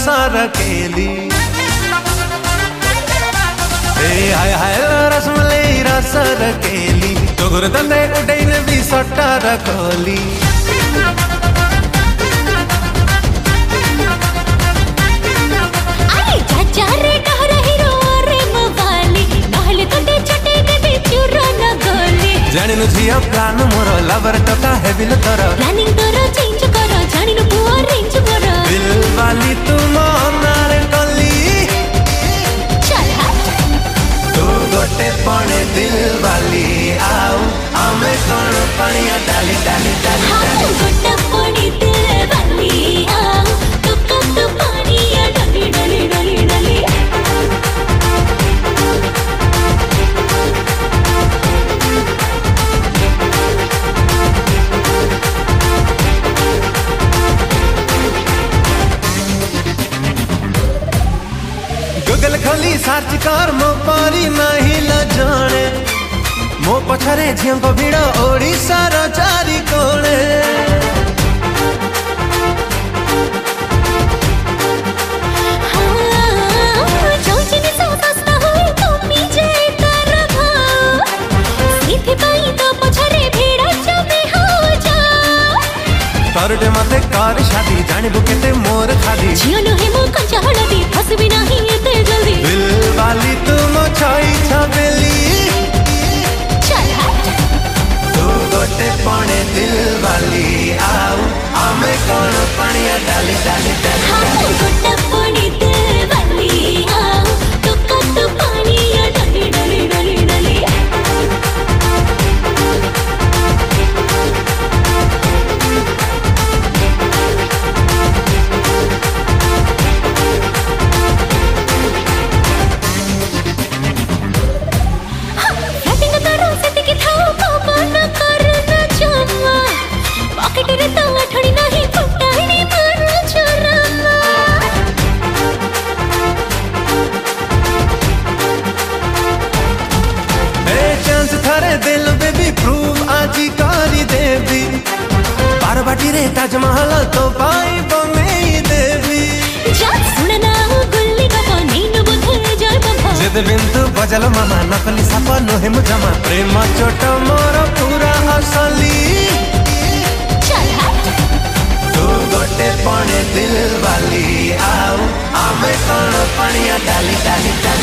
रकेली हाय हाय रसमलाई रस रकेली तोर दंदे उडैन भी सट्टा रखोली अरे चाचा रे डहर हीरो रे मवाली नहले तो दे चटे दे बिचुर न गोली जानि नु झिया प्लान मोर लवर टका हेबिल तोर प्लानिंग तोर चेंज कर जानि नु पुआ रेंज कर दिल वाली तुम नारे कली चल तू गोटे पड़े दिल वाली आओ हमें कौन पानिया डाली डाली डाली डाली गोटे पड़े दिल वाली आओ तू कत पानिया डाली डाली डाली डाली गूगल खोली सर्च कर मो पारी नहीं ल जाने मो पछरे झियो को भिड़ ओडिसा र चारि कोणे जोजिनी सस्ता होई तुमी जे कर भाव सीधी पाई तो पछरे भिड़ जमे हो जा करडे मते कर शादी जानिबु केते मोर खादी झियो नु हे मो कंचा हळदी फसबी नाही एते जल्दी दिल वाली तुम छई छबेली चल तू गोटे पड़े दिल वाली आओ हमें कौन पानिया डाली डाली डाली डाली गोटे पड़े दिल वाली आओ तू कत पानिया डाली डाली डाली डाली दिल बेबी प्रूव आजी कारी देवी बारबाटी रे ताजमहल तो पाई बमेई देवी जब सुनना गुल्ली बाबा नीनु बुधे जय बाबा जिद बिंदु बजल महा नकली सापा नोहे मुजमा प्रेम चोट मोर पूरा असली चल तू गोटे पड़े दिल वाली आओ हमें कौन पानिया डाली डाली डाली